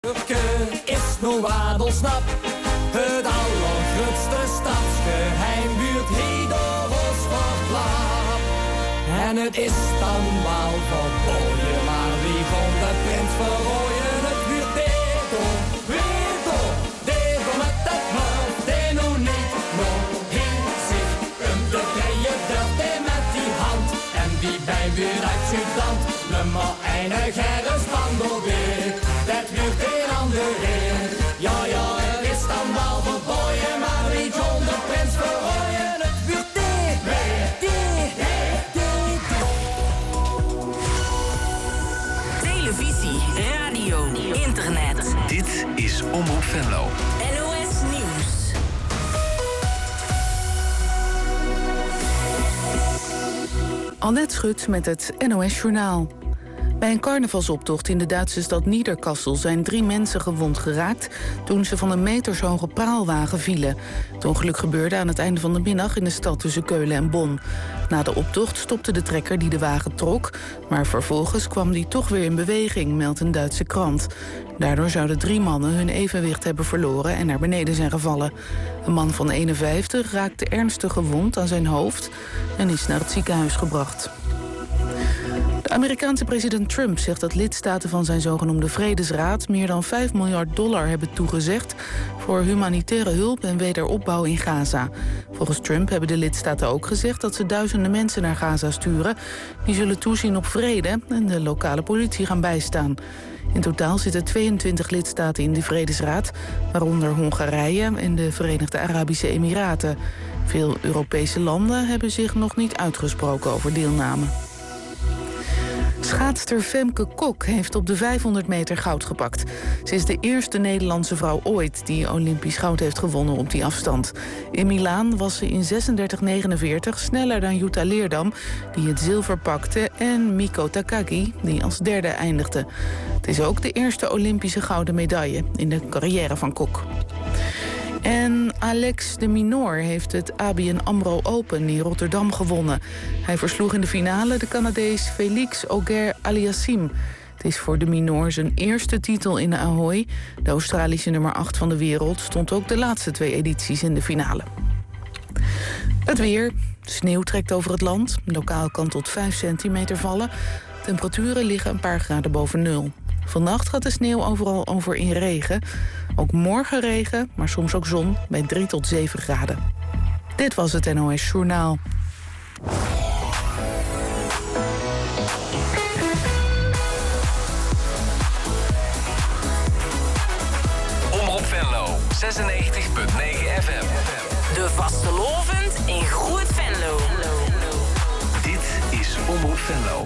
Is nou Wadelsnap, het allergrootste stadsgeheim, buurt Hedoros verklapt. En het is dan wel verboden, maar wie kon de prins verrooien? Het buurt Dedo met het hoofd, Deno niet, nog heen zich te krijgen, durft hij met die hand. En die bijbuurt uit Sudan, nummer 1 Gerrit Spandelbeek. Dat buurt een ander in. Ja, er is dan wel verboden, maar wie John de prins verrooien? Het buurt Televisie, radio, internet. Dit is Omroep Venlo. NOS Nieuws. Annette Schut met het NOS Journaal. Bij een carnavalsoptocht in de Duitse stad Niederkassel zijn 3 mensen gewond geraakt toen ze van een metershoge praalwagen vielen. Het ongeluk gebeurde aan het einde van de middag in de stad tussen Keulen en Bonn. Na de optocht stopte de trekker die de wagen trok, maar vervolgens kwam die toch weer in beweging, meldt een Duitse krant. Daardoor zouden 3 mannen hun evenwicht hebben verloren en naar beneden zijn gevallen. Een man van 51 raakte ernstig gewond aan zijn hoofd en is naar het ziekenhuis gebracht. De Amerikaanse president Trump zegt dat lidstaten van zijn zogenoemde Vredesraad meer dan $5 miljard hebben toegezegd voor humanitaire hulp en wederopbouw in Gaza. Volgens Trump hebben de lidstaten ook gezegd dat ze duizenden mensen naar Gaza sturen. Die zullen toezien op vrede en de lokale politie gaan bijstaan. In totaal zitten 22 lidstaten in de Vredesraad, waaronder Hongarije en de Verenigde Arabische Emiraten. Veel Europese landen hebben zich nog niet uitgesproken over deelname. Schaatster Femke Kok heeft op de 500 meter goud gepakt. Ze is de eerste Nederlandse vrouw ooit die Olympisch goud heeft gewonnen op die afstand. In Milaan was ze in 36:49 sneller dan Jutta Leerdam, die het zilver pakte, en Miko Takagi, die als derde eindigde. Het is ook de eerste Olympische gouden medaille in de carrière van Kok. En Alex de Minaur heeft het ABN AMRO Open in Rotterdam gewonnen. Hij versloeg in de finale de Canadees Félix Auger-Aliassime. Het is voor de Minaur zijn eerste titel in de Ahoy. De Australische nummer 8 van de wereld stond ook de laatste 2 edities in de finale. Het weer. Sneeuw trekt over het land. Lokaal kan tot 5 centimeter vallen. Temperaturen liggen een paar graden boven nul. Vannacht gaat de sneeuw overal over in regen. Ook morgen regen, maar soms ook zon bij 3 tot 7 graden. Dit was het NOS Journaal. Omroep Venlo, 96.9 FM. De vastelovend in Groot Venlo. Dit is Omroep Venlo.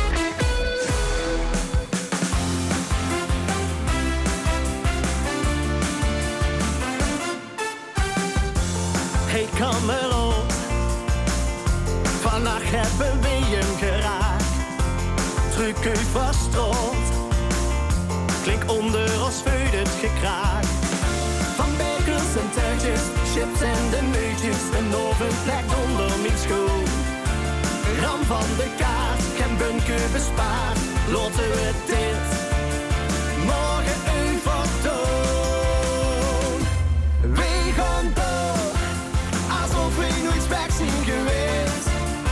Hey kamerad, vannacht hebben we hem geraakt. Druk uit van straat, klink onder als veut het gekraak. Van bekers en tuitjes, chips en de neutjes, een oven plekt onder mijn schoen. Ram van de kaart, geen bunke bespaard, laten we dit morgen even doen. We gaan door, alsof we nooit weg zijn geweest.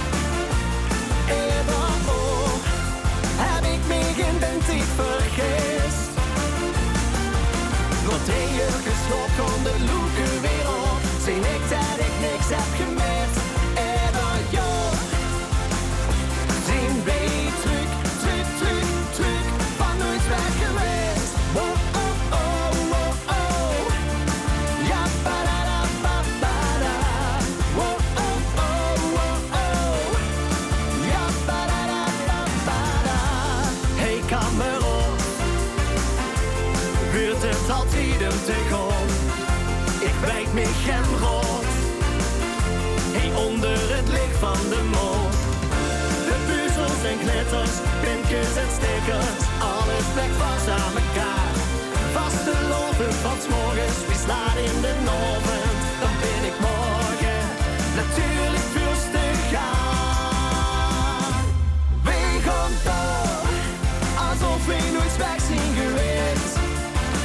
Eerder ook, heb ik me geen tijd vergist. Door 3 uur gesloopt kon de loeken weer op. Zie ik dat ik niks heb gemist. Eerder joh, zien we terug, terug, terug, terug, van nooit weg geweest. Oh, oh, oh, oh, oh. Ja, ba-da-da, ba-ba-da. Oh, oh, oh, oh, oh. Ja, ba-da-da, ba-ba-da. Hey kamerad, wordt het altijd een te gaan. Ik bijt me geen rot. Hey, onder het licht van de mond. De puzzels en glitters, pimpjes en stickers, alles plekt vast aan elkaar. Vaste loven van 's morgens, wie slaat in de oven, dan ben ik morgen natuurlijk veel te gaan. We gaan door, alsof we nooit weg zijn geweest.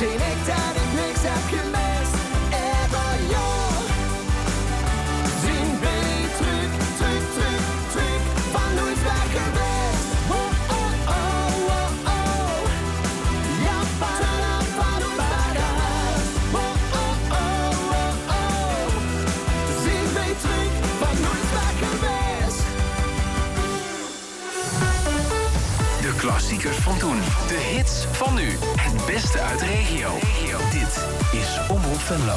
Geen ik dat ik niks heb gemist. Ever jong. Zien we terug, terug, terug, terug. Van nooit weg geweest. Oh, oh, oh, oh, oh. Ja, van nooit weg geweest. Oh, oh, oh, oh, oh. Zien we terug, van nooit weg geweest. De klassiekers van toen. De hits van nu. Het beste uit de regio. Dit is Omroep Venlo.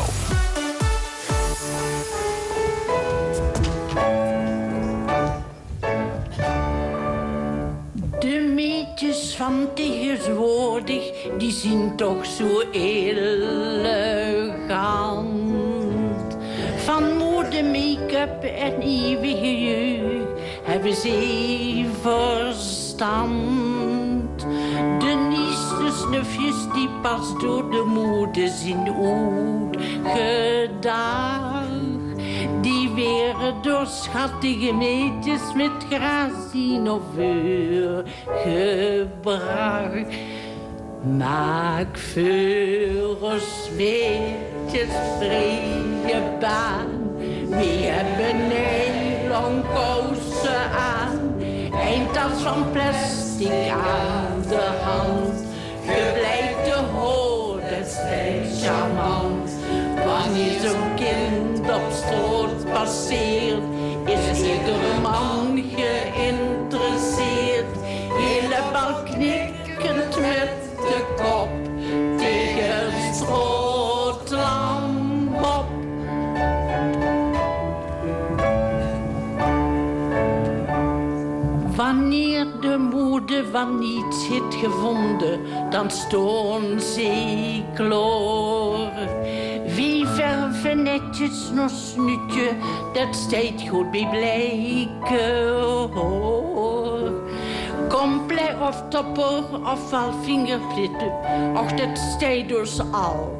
De meetjes van tegenwoordig, die zien toch zo elegant. Van mode, make-up en eeuwige jeugd hebben ze verstand. De nieuwste snufjes die pas door de mode zijn uitgedaagd. Die werden door schattige meetjes met grazie of vuur gebracht. Maak vuur meetjes vrije baan. We hebben nylon kousen aan. Eindtas van plastic aan de hand. Je blijft de hoorde steeds charmant. Wanneer zo'n kind op straat passeert, is iedere man geïnteresseerd. Helemaal knikkend met de kop tegen het strootlamp. Wanneer de mode van iets heeft gevonden, dan stoon ze kloor. Wie verven netjes nog snoetje, dat steeds goed bij blijken hoor. Compleet of topper of al vingerplitten, och dat steeds dus al.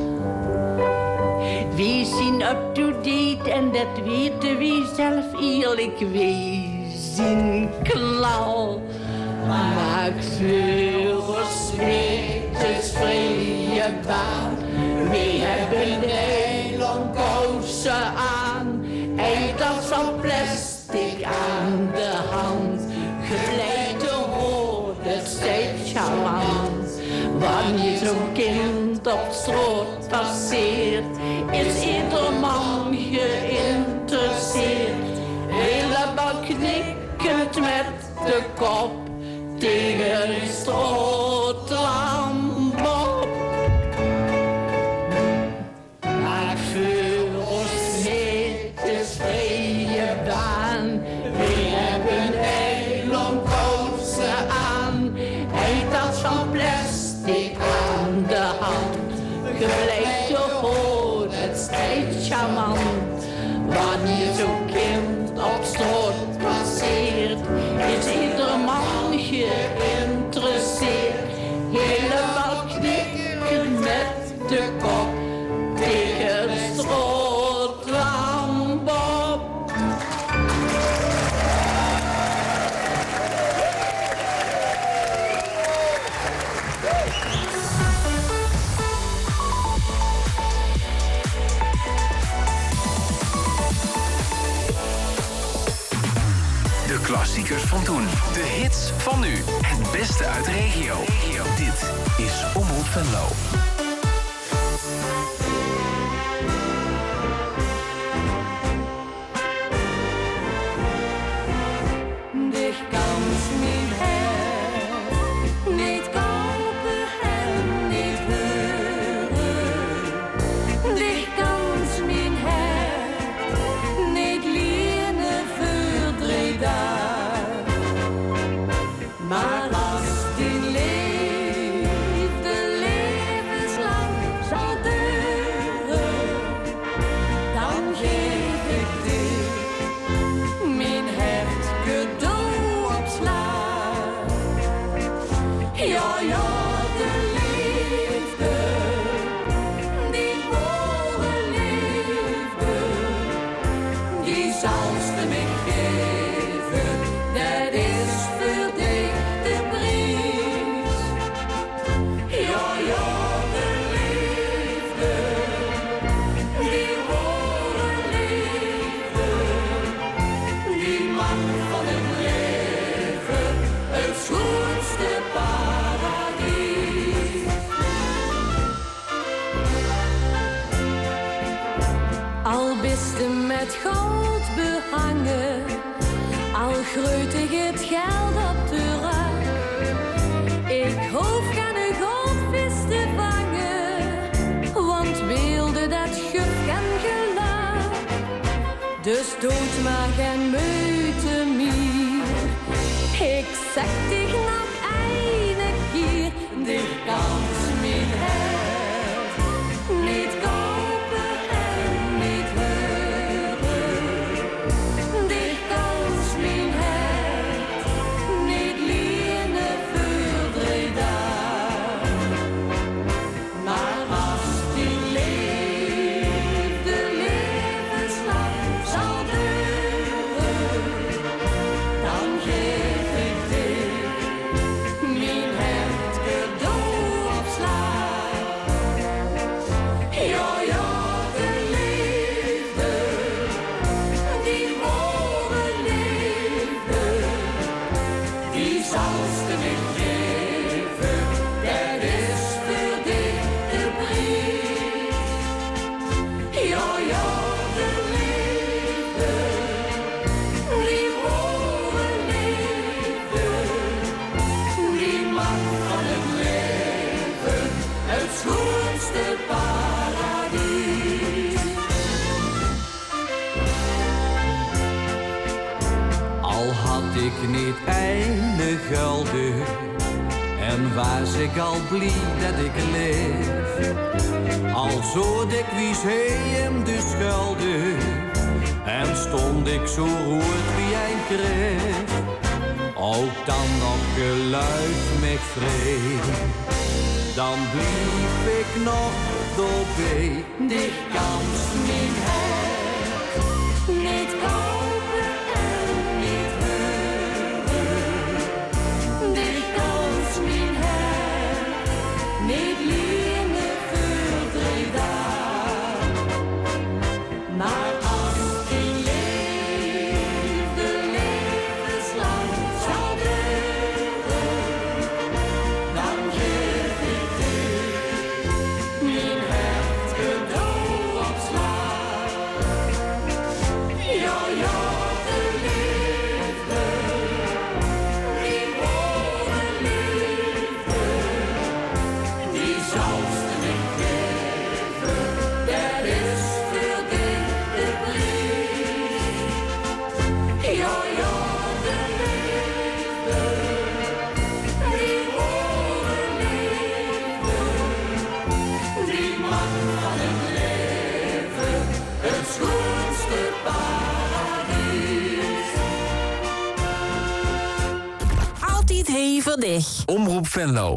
We zijn up-to-date en dat weten we zelf eerlijk wezen. Klal. Maak vuur, smeetjes, vrije baan. We hebben nylon kousen aan. Eindtas van plastic aan de hand. Gevleide hoorde steeds charmant. Wanneer zo'n kind op straat passeert, is ieder man geïnteresseerd. Helemaal knikkend met de kop tegen een strootlamp op. Maak vuur, smeetjes, vrije baan. We hebben nylon kousen aan. Eindtas van plastic aan de hand. Gevleide hoorde het steeds charmant. Wanneer zo'n kind op straat passeert, is ieder man geïnteresseerd. Helemaal knikken met de kop tegen het strootlamp op. De klassiekers van toen. De hits van nu. Het beste uit de regio. Dit is Omroep Venlo. Dich kannst niet hebben, niet kopen en niet huren. Dich kannst niet hebben, niet lenen voor 3 dagen. Maar als die liefde levenslang zal duren, dan geef ik dit mijn hart cadeau op slag. Ja, ja, de liefde, die mooie liefde, die zal ze me geven, dat is voor dich de prijs. Ja, ja, de kisten met goud behangen, al grootig het geld op de rug. Ik hoef geen goudvis te vangen, want beelden dat schuf geen geluk. Dus dood maar geen moeite meer. Ik zeg dich nog een keer, de kans meer hebt. Niet kopen en niet huren. De kans meer hebt. Niet lenen voor 3 dagen. Maar als die liefde levenslang zal duren, dan geef ik dit mijn hart cadeau op slag. Ja, ja, de liefde, die ware liefde, die zal ze me geven. Dat is voor dit de prijs. Ja, ja, de liefde, die ware liefde, die maakt van het leven het schoonste paradijs. Al had ik niet een gulden en was ik al blij dat ik leef. Al zo dikwijls hem de schulden en stond ik zo rood wie een kreeg. Ook dan nog geluid met vrede, dan blieb ik nog doorbij. Die kans niet hebt, niet kopen en niet huren. Die kans niet hebt, niet lenen voor 3 dagen. Maar als die liefde levenslang zal duren, dan geef ik dit mijn hart cadeau op slag. Ja, ja, de liefde, die ware liefde, die zal ze me geven. Dat is voor dit de prijs. Ja, ja, de liefde, die ware liefde, die maakt van het leven het schoonste paradijs. Altijd hevig. Omroep Venlo.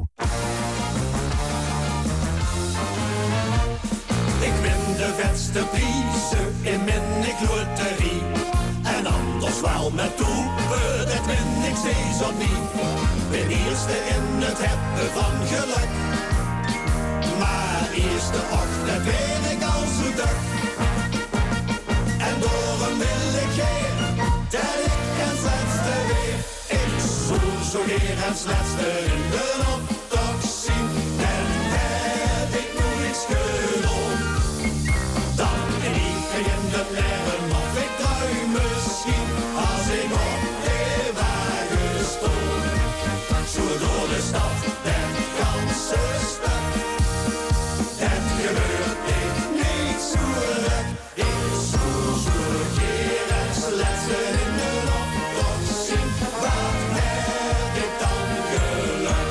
Ik win de beste prijzen in mijn loterie. En anders wel met toe, dat win ik steeds opnieuw. Ben eerste in het hebben van geluk. Maar eerste ochtend ben ik al zo druk. En door een milligheid, dat ik het laatste weer. Ik zoek zo weer het laatste in de optocht zien. En heb ik nog niks gedaan. Dan liep ik in de leren of ik druim misschien. Als ik op de wagen stond. Zo door de stad, dat ganse stuk. Dat gebeurt ik niet zo druk. Ik zoek zo keer het laatste in de optocht zien. Wat heb ik dan geluk?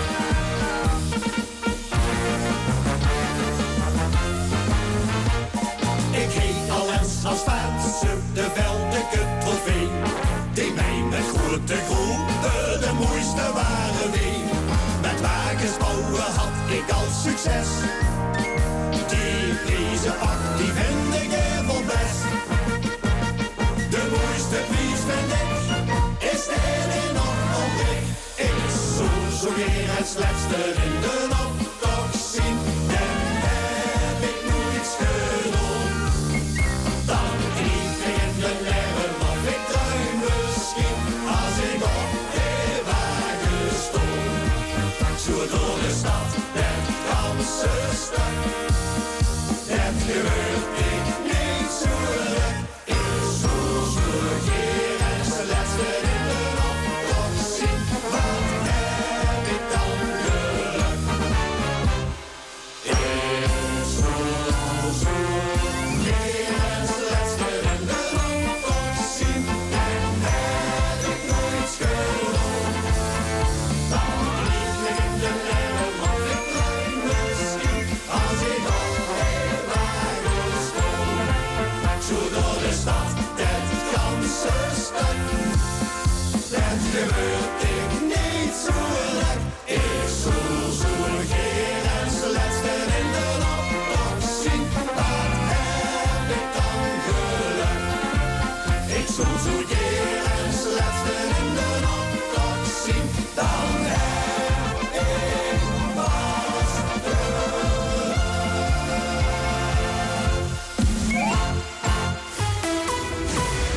Ik heet al eens als vaatse de veldelijke trofee. Die mij met grote groepen de mooiste waren mee. Met wagens bouwen had ik al succes. Die prijzen actief vind ik heel best. De mooiste prijs vind ik is de nog ontbreek. Ik zoek zo weer het slechtste in de optocht zien. En heb ik nog iets gedaan. Dan liep ik in de leren of ik druim misschien. Als ik op de wagen stond. Zo door de stad, dat ganse stuk. Dat gebeurt ik niet zo druk.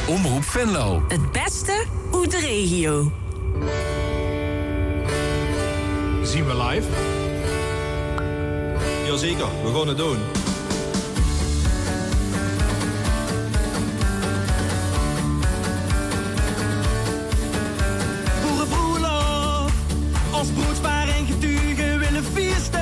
Omroep Venlo. Het beste uit de regio. Zien we live? Jazeker, we gaan het doen. Boerenbroerloop, als broedspaar en getuigen willen feesten.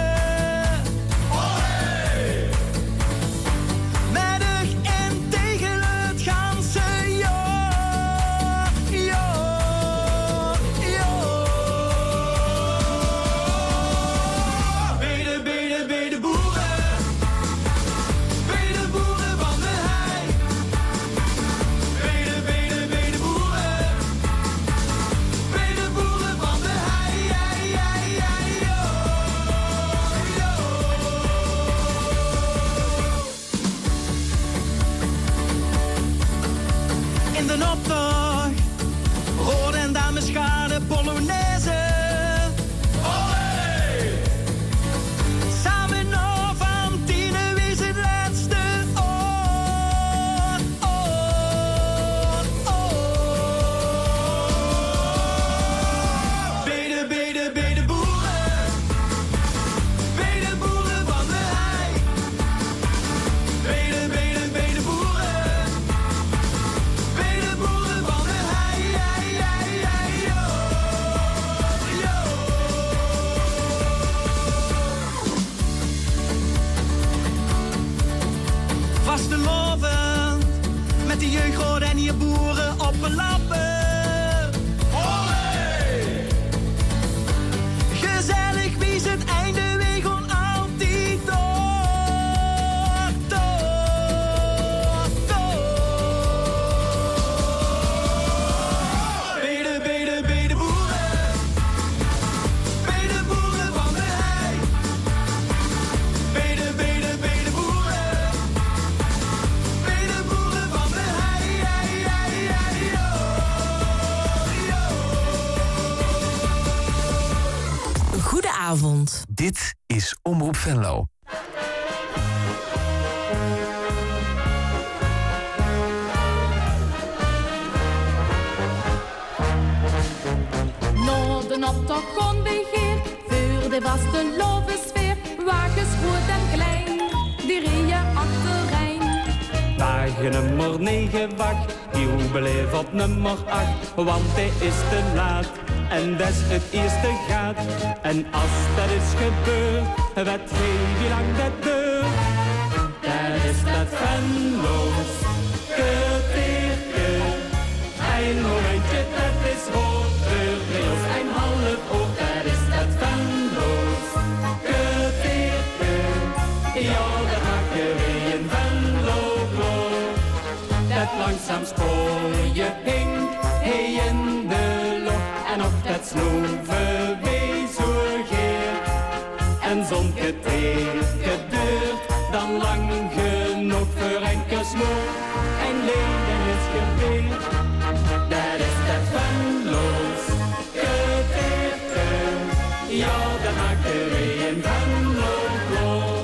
Dit is Omroep Venlo. Noorden op de grondbeheer, voor de vaste lovensfeer, wagens groot en klein, die rieën achterijn. Wagen nummer 9 wacht, die beleef op nummer 8, want hij is te laat. En dat is het eerste gaat. En als dat is gebeurd, wat weet je lang dat deur? Dat is dat Venlo's geteerke. Een momentje, dat is hoger, deels een half oog. Dat is dat Venlo's geteerke. Ja, dat maken we in Venlo gloor. Dat langzaam spoorje hinkt, hey in de en op dat snoeven wees geer. En zo'n geduurd, dan lang genoeg voor enkel smoor. En leden is gebeurd, dat is dat Venlo's geteerte. Ja, dat maken we in Venlo gloor.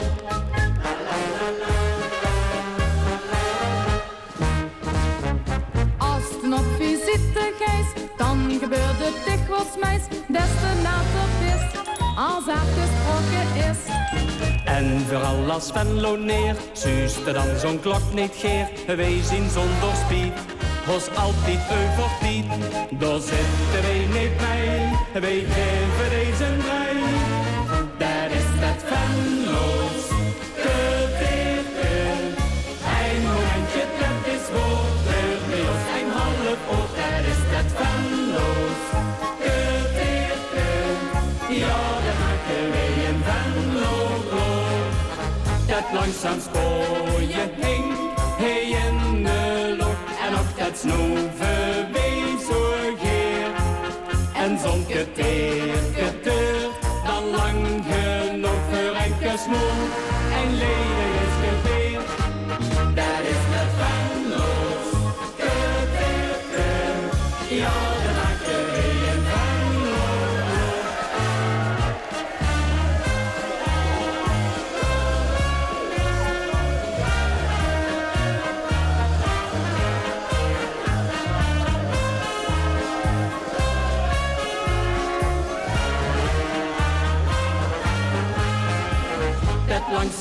Als het op visite geest, dan gebeurt het dikwijls meis, des te later is, als afgesproken is. En vooral als Venlo neer, zuiste dan zo'n klok niet geer. Wij zien zonder spied, was altijd eufortiet. Daar zitten wij niet bij, wij geven deze brei. Dat is dat Venlo's geteerte. Een momentje, dat is woord, bij ons een half oog. Dat is dat Venlo's geteerte. Ja, dat maken wij in Venlo gloor. Dat langzaam spoorje hing, hey in de lucht. En op dat snoeven wees zo geer. En zo'n geteerd, dan lang genoeg voor enkel smoel. En leden is gebeurd, dat is dat Venlo's geteerte. Ja, dat maken we in Venlo.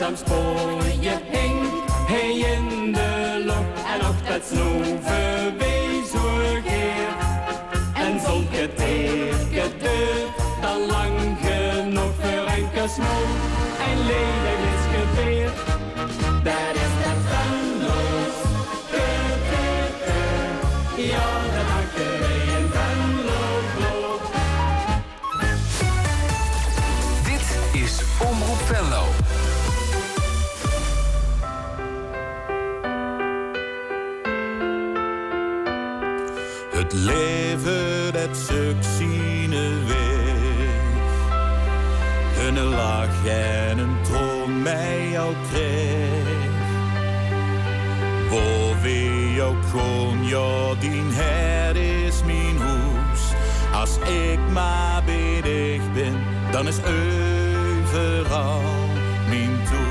langzaam spoorje hing hij in de lok en op het snoeven wees hoorgeer. En zulke teerke deur, dan lang genoeg voor enkel smoel en ledig is geveerd. Dat is de Venlo's, ja, dat maakte wij in Venlo groot. Dit is Omroep Venlo. Het leven dat zoekt zijn weg. Een lach en een troon mij al kreeg. Waar we ook gewoon, ja, dien her is mijn huis. Als ik maar bij dich ben, dan is overal mijn thuis.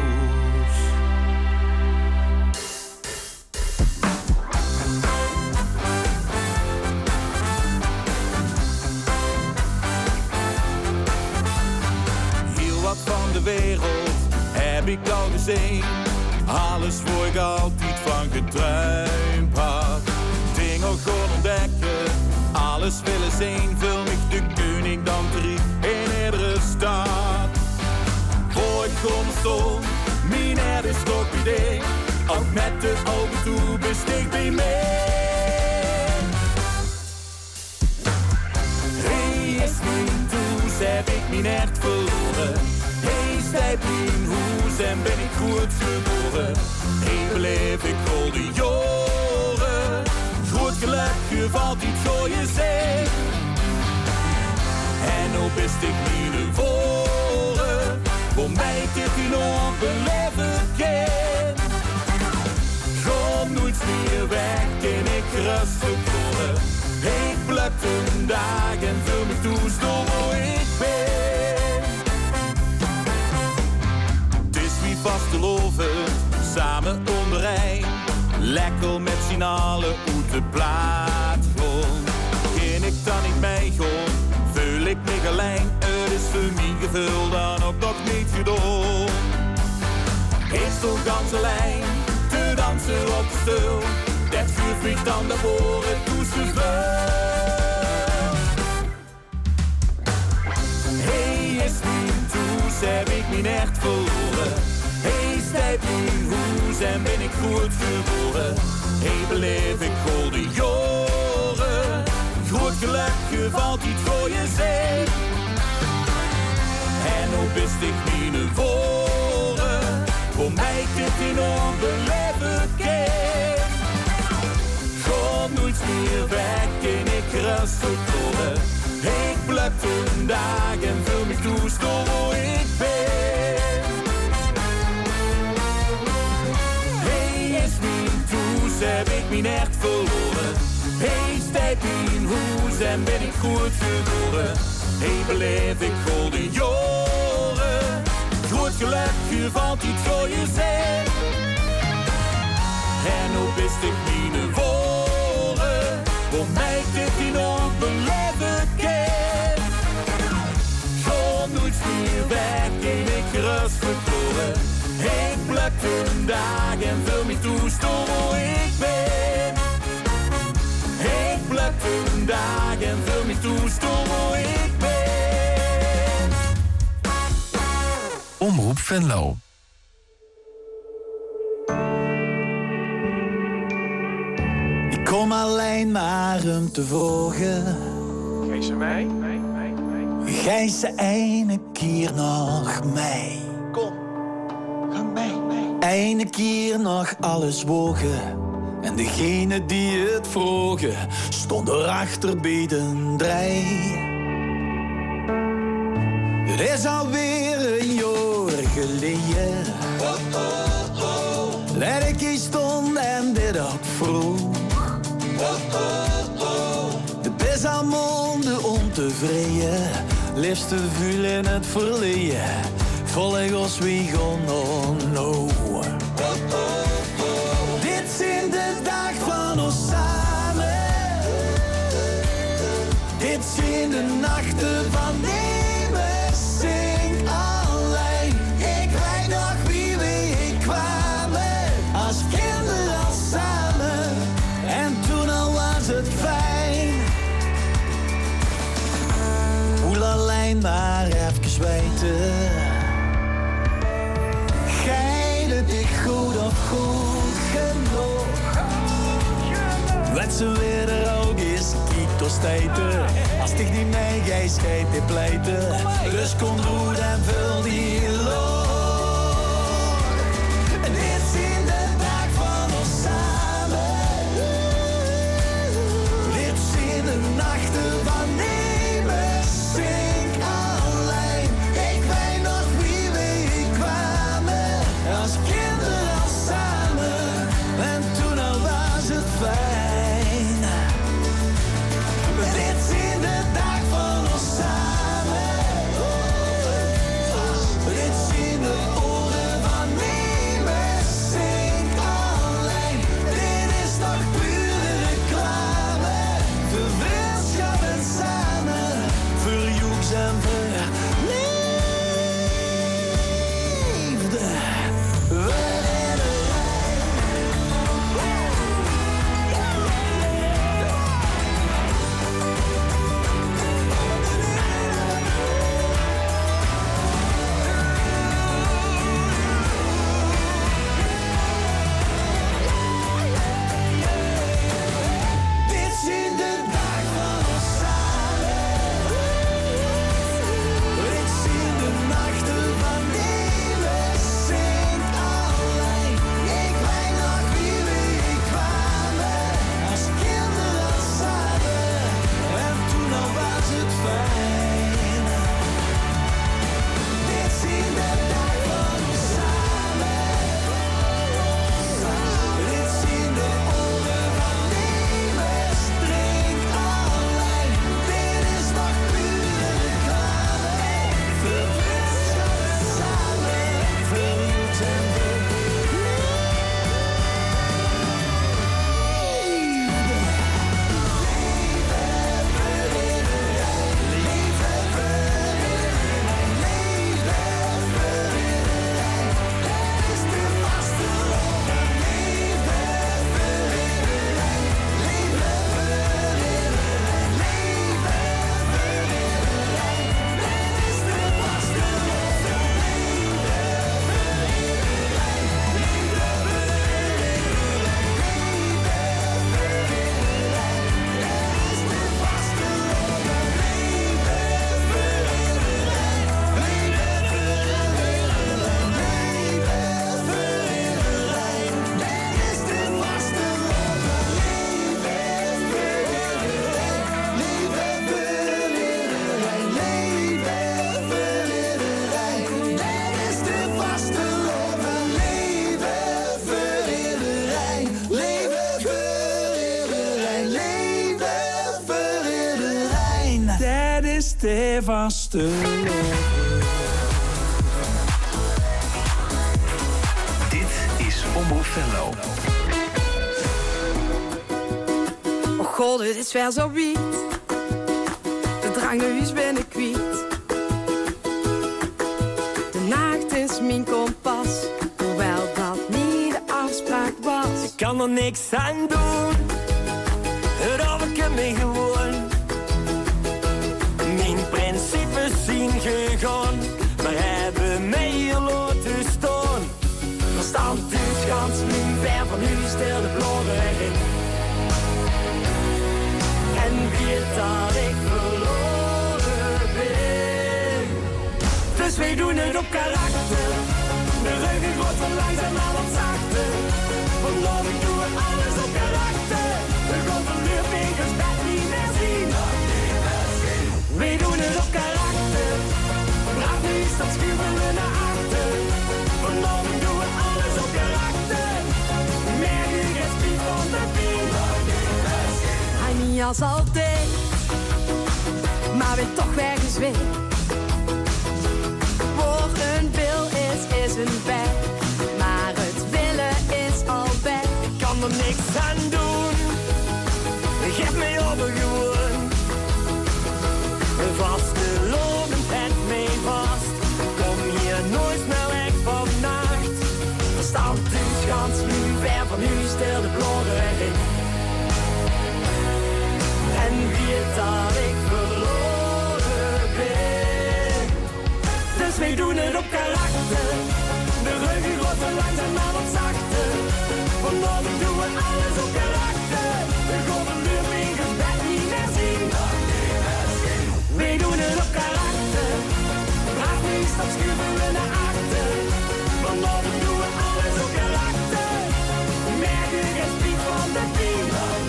Van de wereld heb ik al gezien. Alles waar ik altijd van gedruimd had. Dingen gewoon ontdekken, alles willen zien. Film ik de koning dan drie in iedere stad. Voor ik kom stond, mijn hart is toch idee. Ook met de ogen toe besteed bij mij. Hij is mijn toes, heb ik mijn hart verloren. Tijd mijn hoes en ben ik goed geboren. Ik beleef ik al die jaren. Groot geluk, je valt iets voor je zee. En nu best ik mijn voren. Voor mij dit in onbeleven kind. Ga nooit meer weg en ik rustig worden. Ik pluk een dag en vul me toes door hoe ik ben. Vast te loven, samen onder één. Lekker met z'n allen uit de platform. Ken ik dan niet meegaan, vul ik me alleen. Het is voor mijn gevoel dan ook nog niet gedaan. Ik stond ganz alleen, te dansen op de stoel. Dat vuurt mij dan naar voren, toe ze veel. Hey, is mijn toes, heb ik mijn echt verloren. Tijd mijn hoes en ben ik goed geboren. Hey, beleef ik al die jaren. Groot geluk, je valt iets voor je zee. En hoe best ik mijn voren. Voor mij dit in onbeleven kind. Ga nooit meer weg en ik rustig worden. Ik pluk een dag en vul me toes door hoe ik ben. Heb ik mijn echt verloren. Hey, stijt mijn hoes en ben ik goed geboren. Hey, beleef ik al die jaren. Groot geluk, je valt iets voor je zee. En hoe best ik mijn woorden. Voor mij dit in onbeleven kind. Ga nooit meer weg en ik rustig worden. Ik pluk een dag en vul me toes door hoe ik ben. Ik pluk een dag en vul me toes door hoe ik ben. Omroep Venlo. Ik kom alleen maar om te vragen. Gij ze mij? Gij ze ene keer nog mij. Kom. Eén keer nog alles wogen. En degene die het vroegen, stond erachter bij de draai. Het is alweer een jaar geleden. Dat ik hier stond en dit ook vroeg. Het is al monden ontevreden. Liefste vuil in het verleden. Volgens wie gaan no. Dit zijn de dag van ons samen. Dit zijn de nachten van nemen. Zing alleen. Ik weet nog wie we eventjes weten. Gij het ik goed of goed genoeg. Wat ze weer er ook is, kiek door steten. Als ik niet meegeet, scheet in pleiten. Dus kom goed en vul die lood. En dit is in de dag van ons samen. Dit is in de nachten van nemen. Zink alleen. Ik weet nog wie we kwamen. Als kinderen al samen. En toen al was het fijn. Vaste Dit is Omroep Venlo. Oh god, het is weer zo wiet. De drang naar huis ben ik kwijt. De nacht is mijn kompas, hoewel dat niet de afspraak was. Ik kan er niks aan doen, het overkomt me gewoon. Mijn principes zijn gegaan, maar hebben mij hier laten staan. Verstand dus gans min ver van u stil de bladeren. En weet dat ik verloren ben. Dus wij doen het op karakter. De reugen wordt van langzaam naar wat zachter. Vanavond doen we alles op karakter. We gaan van luurpegers dat niet meer zien. We doen het op karakter. Braaf nu staat schuiven we naar achter. Vanavond doen we alles op karakter. Meer nu geen spiet van de pien. Hij niet als altijd, maar weet toch weer gezwee. Voor een wil is een weg, maar het willen is al weg. Ik kan er niks aan doen, geef mij op een gewoon. Vaste lopend en mee vast. Kom hier nooit meer weg vannacht. Verstand dus gans nu ver van u stil de bladeren. En weet dat ik verloren ben. alles op karakter. We gaan de lucht in gebed niet meer zien. Wij doen het op karakter. Braaf niet, dan schuiven we naar achter. Vanavond doen we alles op karakter. Merk je geen spiet van de pien.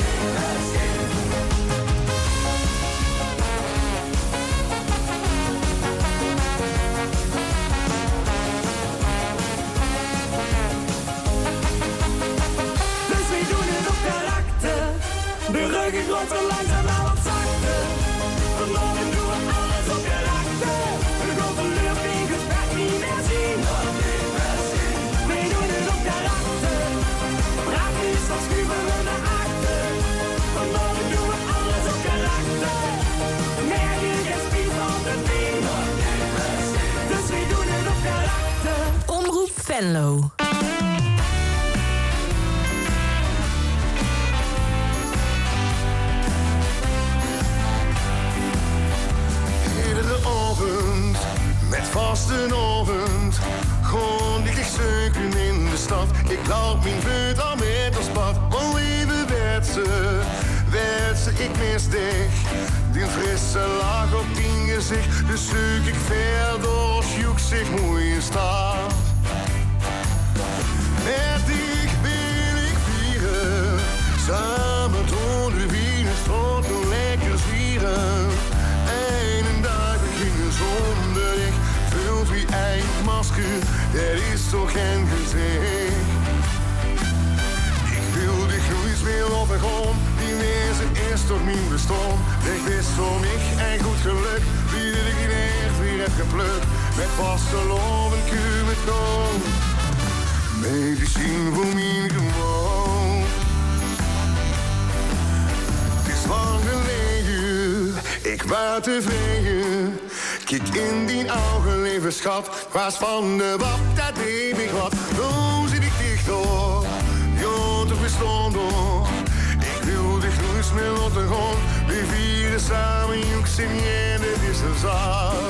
Dus wij doen het op karakter. De ruggen groot en langzaam maar wat zachter. Vanavond doen we alles op karakter. We gaan de lucht in gesprek niet meer zien. Wij doen het op karakter. Braaf is, dan schuiven we naar achter. Vanavond doen we alles op karakter. Merk je geen spiet van de pien. Dus wij doen het op karakter. Omroep Venlo. Iedere ochtend, met vastenavond, gewoon ik zeuken in de stad. Ik laat mijn voet al met ons pad, want lieve werd ze, ik mis dich. Die frisse lach op die gezicht, dus zoek ik verder als joek zich moeie staat. Met dich wil ik vieren, samen door de Wienerstraat doen lekker zwieren. Een dag beginnen zonder ik, vult wie eindmasker, dat is toch geen gezicht. Ik wil de groeis weer op en gewoon, die wezen is toch niet bestaan. Ik wist voor mich en goed geluk, wie dat ik niet echt weer heb geplukt. Met vaste loven kun het gewoon, medicijn voor mijn gewoon. Het is lang geleden, ik was tevreden. Kijk in die ogen, lieve schat, was van de wat, dat deed ik wat. Toen zit ik dicht door, joh, toch bestond door. Ik wil de groes meer laten gaan, we vieren samen, joeks in je, dit is een zaak.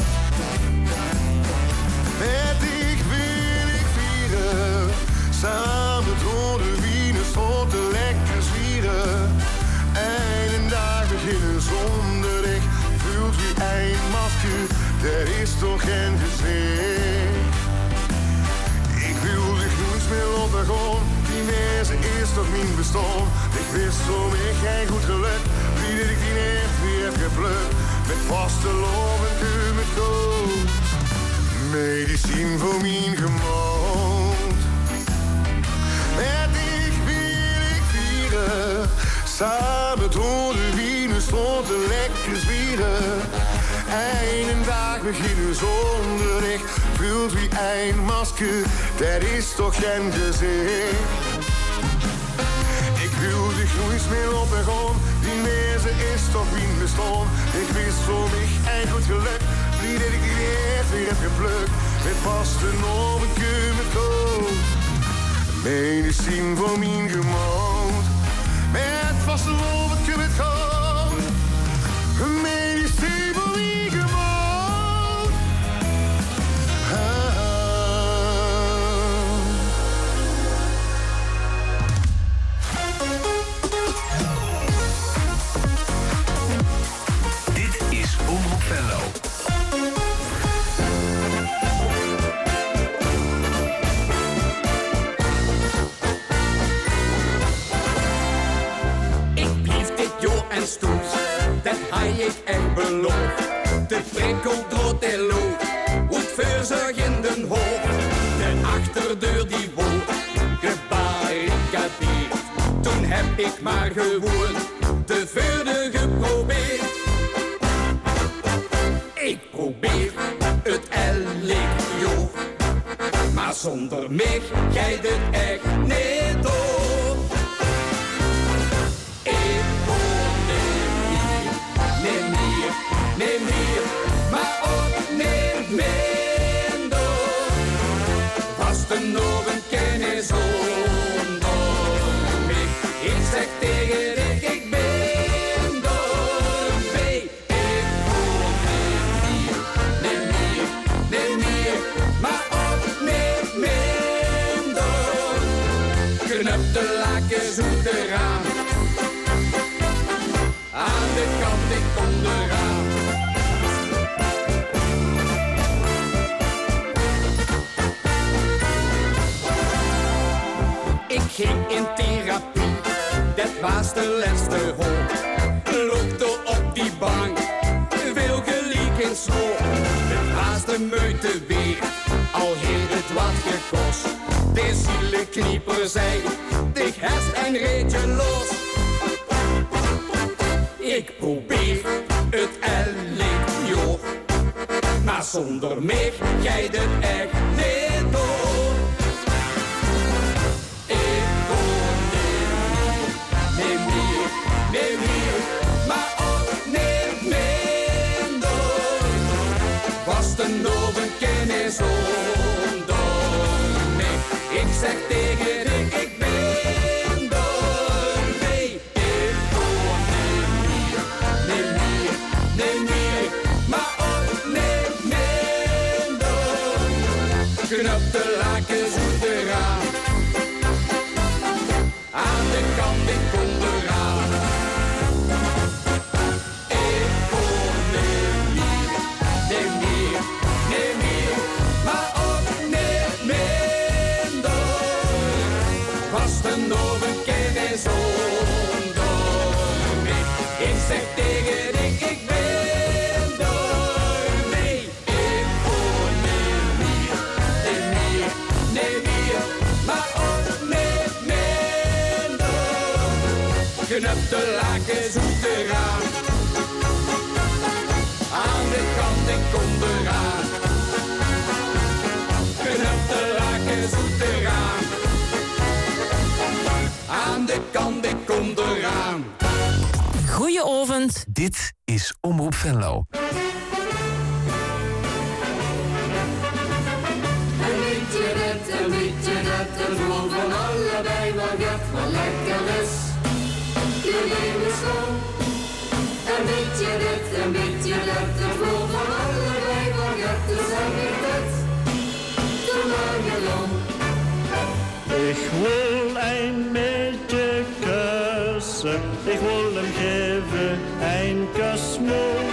Met ik wil ik vieren, samen door de Wienerstraat te lekker zwieren. En een dag beginnen zonder ik, vult wie eindmasker, dat is toch geen gezicht. Ik wil de groens meer laten gaan, die wezen is toch niet bestaan. Ik wist voor mij geen goed geluk, wie dat ik die echt weer heb geplukt. Met vaste loven kun het goed, medicijn voor mijn gemoed. Met ik wil ik vieren, samen door de Wienerstraat te lekker zwieren. Een dag beginnen zonder ik, vult wie eindmasker, dat is toch geen gezicht. Ik wil de groeis meer op en gewoon, die wezen is toch niet bestaan. Ik wist voor mich een goed geluk, wie dat ik die echt weer heb geplukt. Met vaste noven kun het goed, medicijn voor mijn gemoed. Met vaste noven kun het goed, medicijn voor mijn gemoed. Dit is Omroep Venlo. Ik blief dit joh en stoet, dat hij ik echt beloof. De prikkel droot en loopt, wordt verzorg in den hoofd. De achterdeur die wordt gebarricadeerd. Toen heb ik maar gewoon de vuurde geprobeerd. Ik probeer het elk joh, maar zonder mij gij het echt niet door. Ik hoor neem hier, maar ook neem minder. Vaste noven kennis zonder mij. Ik zeg tegen dich, ik ben door mee. Ik hoor neem hier, maar ook neem minder. Knap de ik onderaan. Ik ging in therapie, dat was de laatste hoop. Loopte op die bank, veel gelijk in school. Het was de meute weer, al heeft het wat gekost. De zielenknieper zei, ik heb een reetje los. Ik probeer het alleen, joh. Maar zonder mij jij het echt niet door. Neem hier, maar ook neem minder. Was de noven kennis onder mij. Ik zeg tegen ik ben er mee. Ik hoor neem hier, maar ook neem minder. Knap de lakens uit de raam. Aan de kant ik kom eraan. Neem hier, maar ook neem minder. Was de noven kennis onder mij. Ik zeg tegen ik ben er mee. Ik hoor neem hier, maar ook neem minder. Knap de lakens uit de raam. Aan de kant ik kom eraan. Knap de lakens uit de raam. Aan de kant ik kom eraan. Goeie-ovend. Dit is Omroep Venlo. En weet je dat het gewoon van allebei wel gaat wat lekker is. Je leven is schoon. En weet je dat het gewoon van allebei wel gaat, dus zeg ik het. Doe maar gewoon. Ik wil een beetje kussen, ik wil hem geven een kusmoe.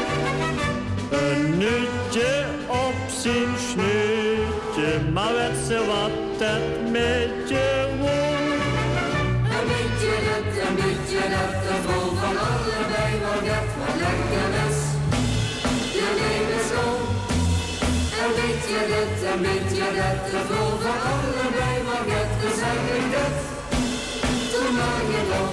Een nutje op zijn snuitje, maar weet ze wat dat met je wil. En weet je dat het vol van allebei wel gaat wat lekker is. Je leven is schoon. En weet je dat het vol van allebei wel gaat, dus zeg ik het. Doe maar gewoon.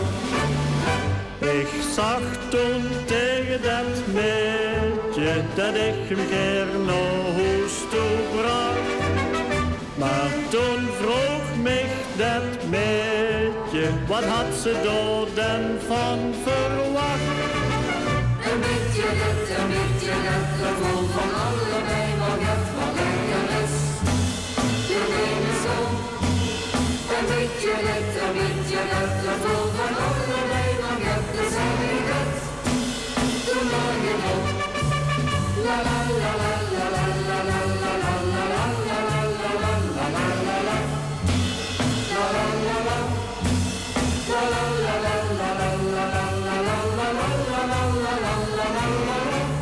Ik zag toen tegen dat meisje dat ik hem gern naar huis toe bracht. Maar toen vroeg mij dat meisje, wat had ze daar dan van verwacht? En weet je dat het vol van allebei wel gaat wat lekker is. Je leven is schoon. En weet je dat het vol van allebei wel gaat, dus zeg ik het. Doe maar gewoon. La la la la la la la la la la la la la la la la la la la la. La la la la. La la la la la la la la la la la la la la la la la la la.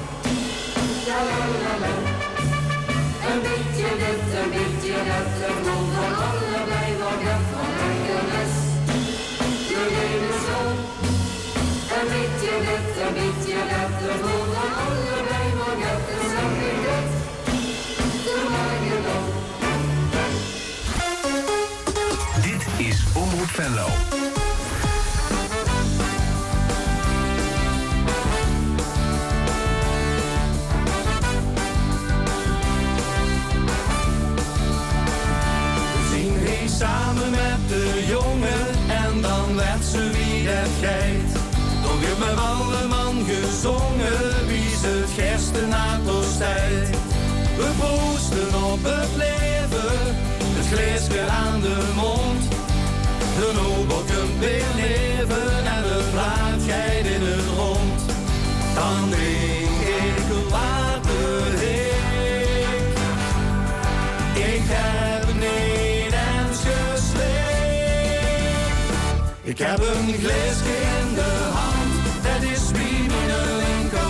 La la la la. En weet je dat het vol van allebei wel gaat wat lekker is. Je leven is schoon. En weet je dat het vol van allebei wel gaat, dus zeg ik het. Doe maar gewoon. Dit is Omroep Venlo. Samen met de jongen en dan werd ze wie dat geit. Toch heeft me alle man gezongen wie ze het gerste na tijd. We proosten op het leven, het glaasje aan de mond. De nobel kunt weer leven en de plaat geit in het rond. Dan drink ik water heek. Ik heb niet eens gesleept. Ik heb een glaasje in de hand, dat is wie mijn linker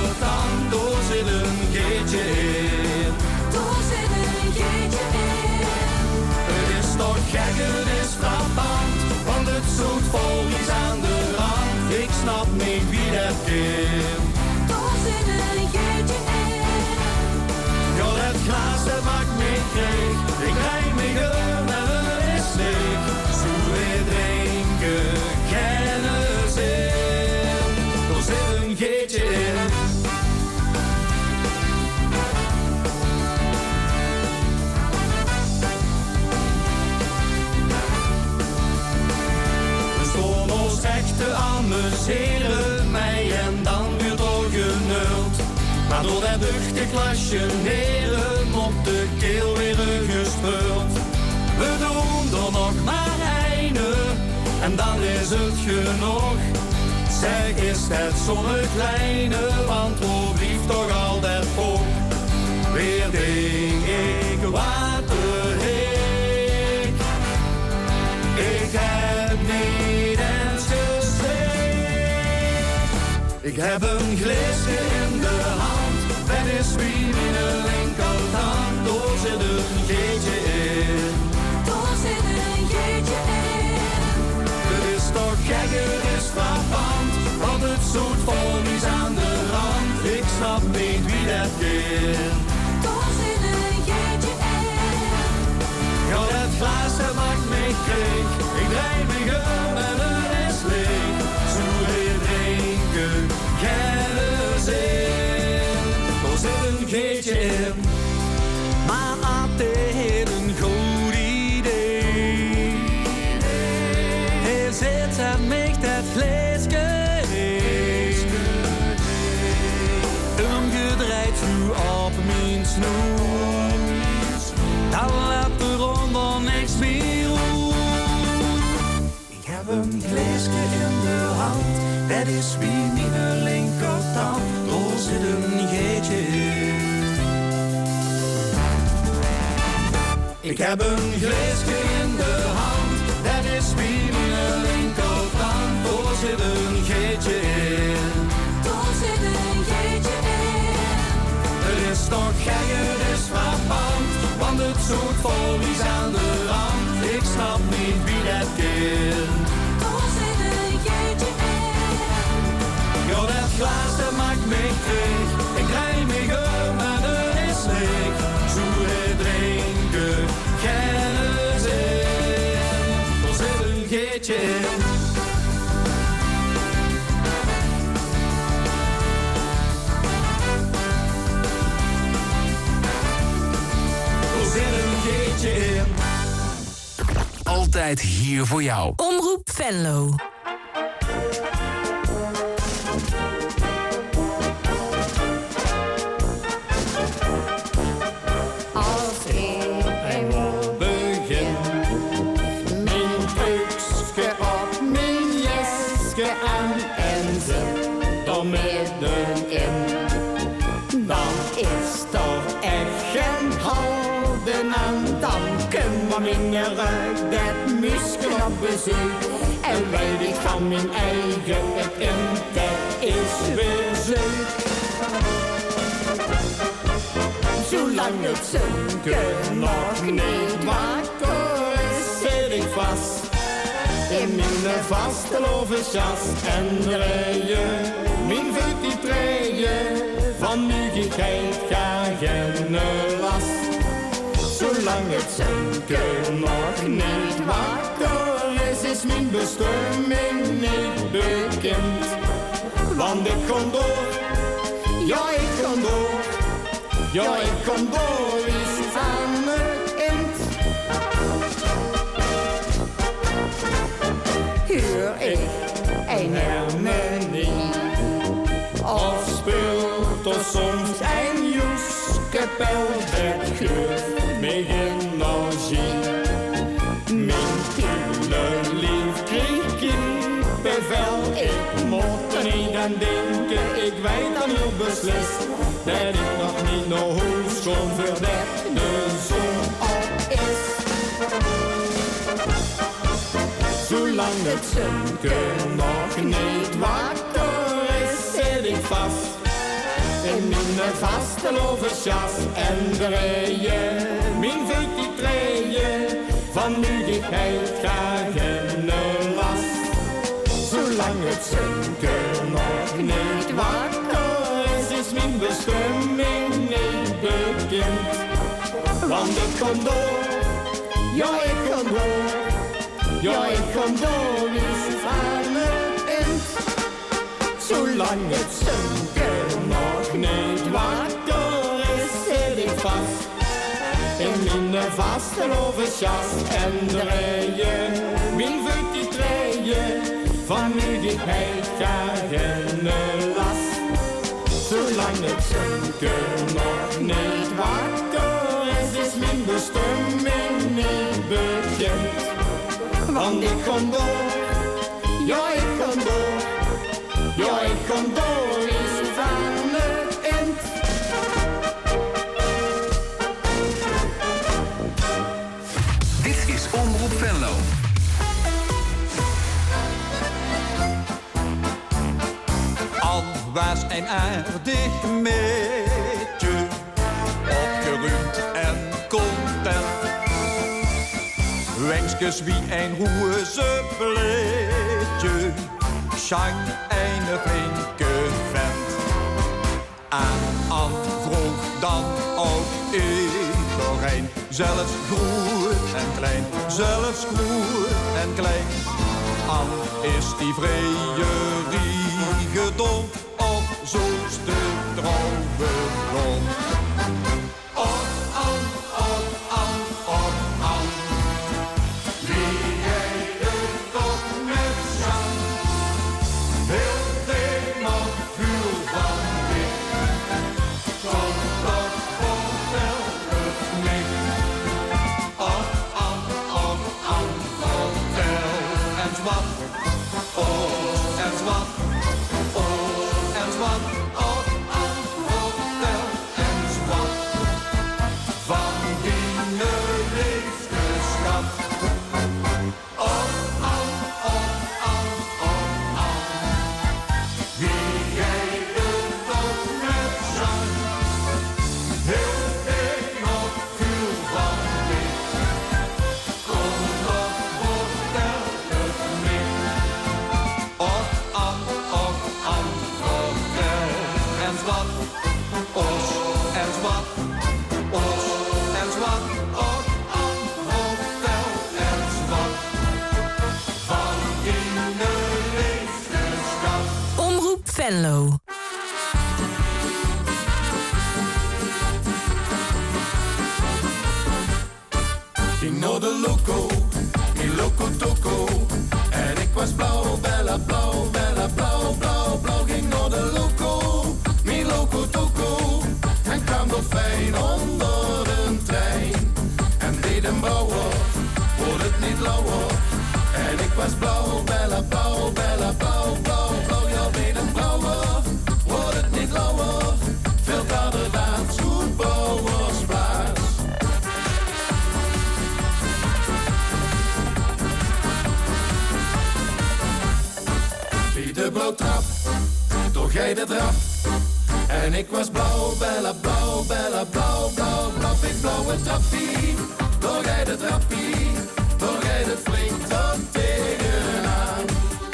niet wie dat kind. Daar zit een geetje in. Ja, dat glas dat maakt me kreeg. Ik rijd me gewoon en het is leeg. Zo weer drinken, kennis in. Daar zit een geetje in. Te amuseren mij en dan weer toch genuld. Maar door dat duchte klasje neren op de keel weer gespeeld. We doen er nog maar einde en dan is het genoeg. Zeg is het zonnekleine, want hoe blieft toch altijd voor. Weer ding ik water ik. Ik heb niet eens ik heb een glaasje in de hand, dat is wie mijn linkerhand. Daar zit een geetje in. Daar zit een geetje in. Het is toch gek, het is frappant, want het zoet vol is aan de rand. Ik snap niet wie dat is. Daar zit een geetje in. Ja, dat glaas dat maakt me kreeg. Ik draai me gewoon en het is leeg. Zo weer drinken. Kennis in, daar zit een geetje in. Maar altijd een goed idee. Hij zit en maakt het glaasje omgedraaid zo op mijn snoer. Dan laat eronder niks meer roer. Ik heb een glaasje in de hand, dat is wie mijn linkertand. Daar zit een geetje in. Ik heb een glaasje in de hand, dat is wie mijn linkertand. Daar zit een geetje in. Daar zit een geetje in. Het is toch gek, het is frappant, want het zoet vol is aan de rand. Ik snap niet wie dat kind. Daar zit een geetje in. Ja, dat glas dat maakt me kreeg. Ik draai me gewoon en het is leeg. Zo weer drinken, kennis in. Er zit een geetje in. Er zit een geetje in. Altijd hier voor jou. Omroep Venlo. Mijn ruik dat musken op bezoek. En weet ik van mijn eigen het internet is bezoek. Zolang het zonken nog niet wakker is, zit ik vast in mijn vasteloven jas. En rijden, mijn voet die treien, van nuigigheid ga geen last. Zolang het zonken nog niet wakker is mijn bestemming niet bekend. Want ik kom door, ja ik kom door, ja ik kom door, is aan het eind. Huur ik een harmonie, of speelt er soms een joeskapel dat geeft me energie. Mijn kiele lief kreeg kippenvel, ik moet er niet aan denken, ik weet dan heel beslist dat ik nog niet naar huis kom voordat de zon op is. Zolang het zonken nog niet wakker is, zit ik vast in mijn vasteloven jas. En draaien, mijn voet die treien, van nuigigheid ga geen last. Zolang het zunken nog niet wakker is mijn bestemming niet bekend. Want ik kom door, ja ik kom door, ja ik kom door, is het aan het eind. Zolang het zunken nog niet wakker is, zit ik vast in mijn vastelovensjas en draaien, mijn voet die draaien, van nu die heet geen last. Zolang het zunken nog niet wakker is mijn bestemming niet bekend. Want ik kom door, ja ik kom door, ja ik kom door, is het aan het eind. Dit is Omroep Venlo. Anne was een aardig meisje, opgeruimd en content. Wenskes wie een roze bleetje, schang een flinke vent. Aan Anne vroeg dan ook iedereen, zelfs groot en klein, zelfs groot en klein. Anne is die vrije dom, op zo's de trouwe bron. Op Anne, op Anne, op Anne, wie jij het toch met zang, heel de nog vuur van dit, kom toch vertel het niet. Op Anne, vertel eens wat, oh, eens wat. Venlo. Ging naar de loco, die loco toco. En ik was blauw, bella, blauw, bella, blauw, blauw, blauw. Ging naar de loco, die loco toco. En kwam door fijn onder een trein. En deed een bouwer, wordt het niet lauwer. En ik was blauw, bella, blauw, bella, blauw, blauw, blauw. Ja, deed een blauwer, wordt het niet lauwer. Veel harder dan zoetbouwersplaats. Wie de blauw trap, toch jij de drap. En ik was blauw, bella, blauw, bella, blauw, blauw, blauw. Ik blauwe trappie, toch jij de trappie. Toch jij de flink tot tegenaan.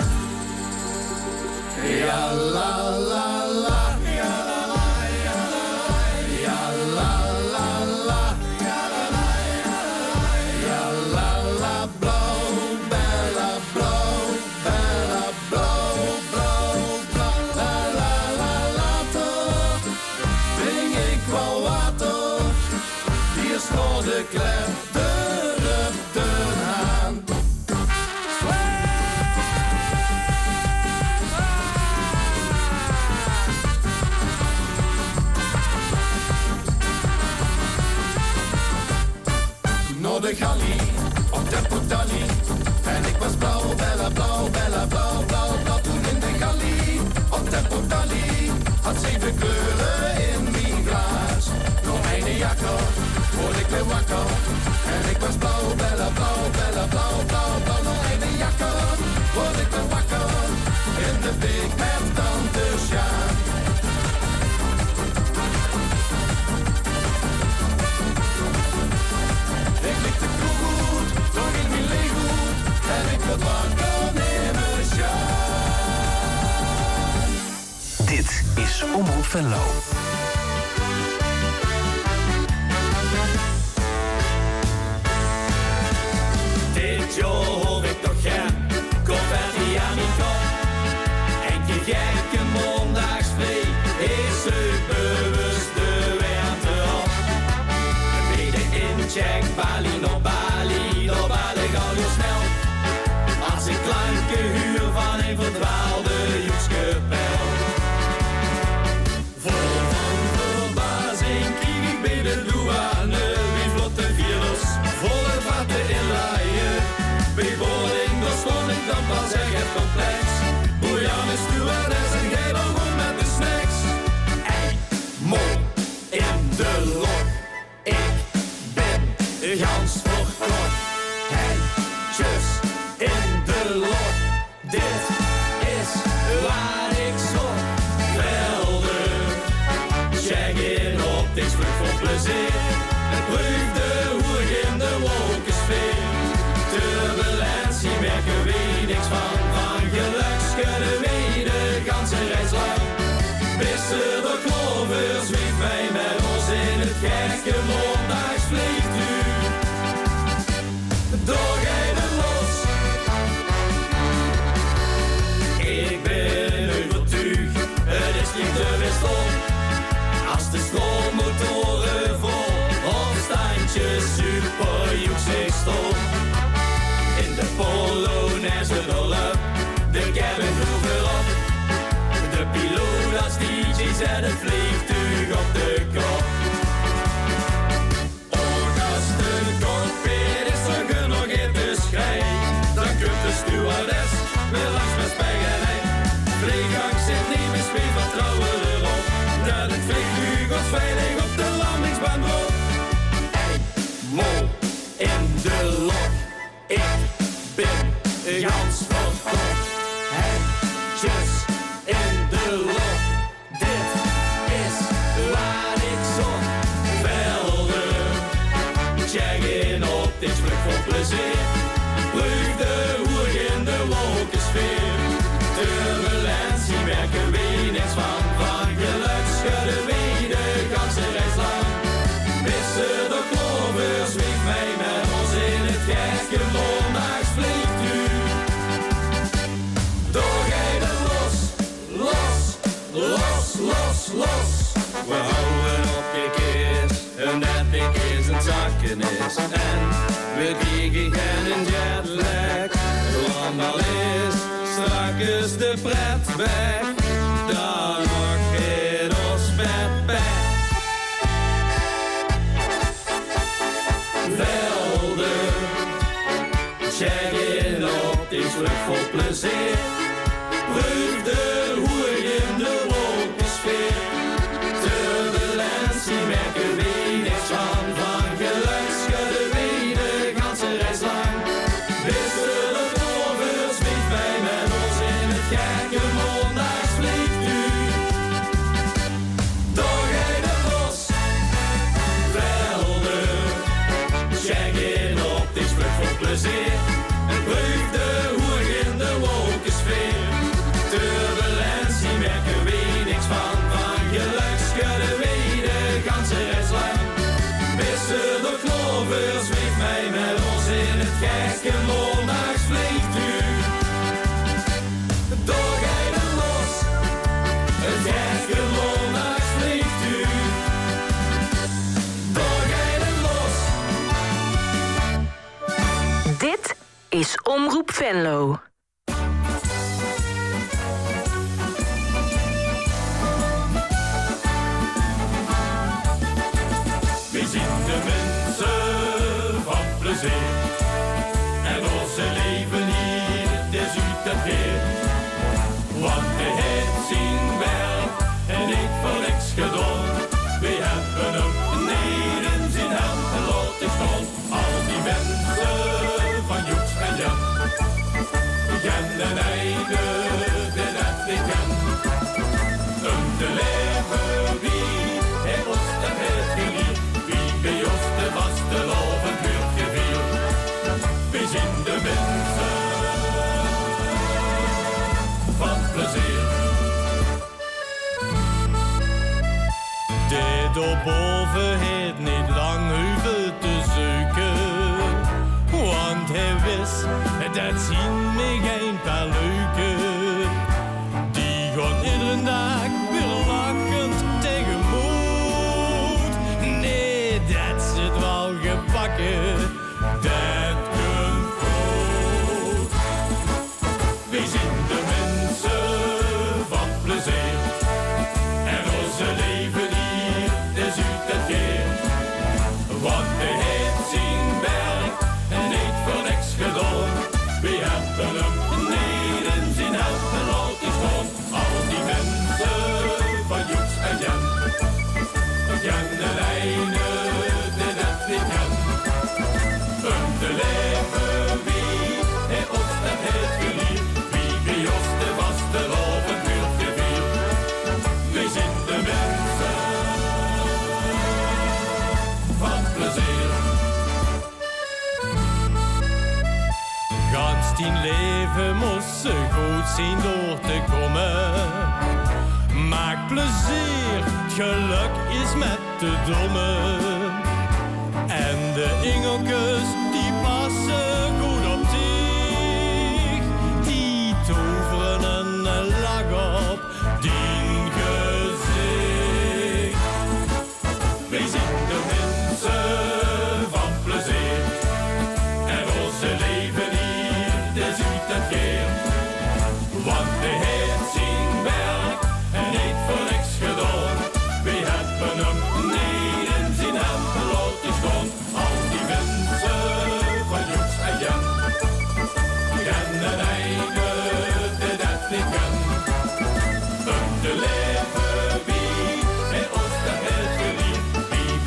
Ja la la la, ja la la, ja la la, ja la la la, ja la la, ja la la, blauw, bella, blauw, bella, blauw, blauw, blauw, la la la later, drink ik wel water, hier is nog de klep. De gallie, op tempo Dali. En ik was blauw, bella, blauw, bella, blauw, blauw, blauw. Toen in de gallie, op tempo Dali. Had 7 kleuren in mijn glaas. Nog een jakker, word ik weer wakker. En ik was blauw, bella, blauw, bella, blauw, blauw, blauw. Nog een jakker, word ik weer wakker. In de week met tante Sjaan. Ik liep de kroeg goed, toen ging mijn leeg goed. En ik werd wakker in mijn sjaal. Omroep Venlo. Dit jaar hoor ik toch geen confetti aan mijn kop. En die gekke mondagsvlee is bewust de werte op. Bij de incheck, Bali nog Bali, door Bali gauw heel snel. Als ik klanken huur van een verdwaalde joekskapel. Vol van verbazing kijk ik bij de douane, wie vlotte vierders, volle vatten in laaien. Bij boarding, daar stond ik dan pas echt het complex. Boejan is stewardess en jij dan rond met de snacks. Ey, mol in de lok, ik ben gans verkocht. Hey, tjus in de lok, dit is waar ik zocht. Velden, check in op dit vlug voor plezier. Het bruikte hoe ik in de wolkensfeer. Turbulentie merken we niks van geluk schudden we de ganse reis lang. Bissen de klovers zwieft mij met ons in het gekke mondagsvliegtuig. Doorrijden los. Ik ben overtuigd, het is niet te weerstand. Als de stroommotoren vol of standjes superjoek zich stond. In de Polonaise rollen, de cabin hoeven op. De piloot als DJ zet het vliegtuig op de kop. Ook als de cockpit is er genoeg in te schrijven, dan kunt de stewardess weer langs met spijgerij. Vliegangst zit niet meer speel, vertrouwen erop dat het vliegtuig ons veilig op de landingsbaan droopt. Ey, mol in de lok, ik ben gans verkocht. Hey, tjus in de lok, dit is waar ik zocht. Velden, check in op dit vlug voor plezier. Bruik de hoer in de wolkensfeer. Turbulentie merken we niks van geluk schudden we de ganse reis lang. Missen de klovers zwieft mij met ons in het gekke mondagsvliegtuig. Doorrijden los, los, los, los, los. We houden op gekkeers, en net is een zakkenis. En we kriegen geen jetlag, want al is straks de pret weg. Dan mag het ons bed bij. Velden, check in op die vlug voor plezier. Bruik de hoer in de wolkensfeer. Turbulentie merken we niks van geluk schudden we de ganse reis lang. Wisten de klovers zwieft mij met ons in het gekke mondagsvliegtuig. Doorrijden los, velden, check in op dit vlug voor plezier. En bruik de hoer in de wolkensfeer. Turbulentie merken we niks van geluk schudden we de ganse reis lang. Missen de klovers zwieft mij met ons in het gekke mondagsvliegtuig. Doorrijden los, het gekke mondagsvliegtuig. Doorrijden los. Dit is Omroep Venlo. We zien de mensen van plezier. En onze leven hier, het is uit het weer. Want de hit zien wel en niet voor niks gedaan. We hebben hem niet in zijn hand laten staan. Al die mensen van Joeks en Jan. Jan en Eide, de net niet Jan. Te leven wie, hij was dat het geliefd. Wie bij ons de vaste lovend buurt geviel. een paar leuke. Die gaan iedere dag weer lachend tegemoet. Nee, dat zit wel gebakken, dat komt goed. Wij zijn de mensen van plezier. En onze leven hier is uit het keer. Want de heeft zijn werk niet voor niks gedaan. We hebben hem niet in zijn helpen altijd gewoon. Al die mensen van Joeks en Jan. Kennen lijnen die dat niet kan. Om te leven wie hij ons dat heeft geliefd. Wie bij ons de vaste loven vuurt gevierd. Wij zijn de mensen van plezier. Gans die leven moest ze goed zien door te komen. Maak plezier, het geluk is met de domme. En de engeltjes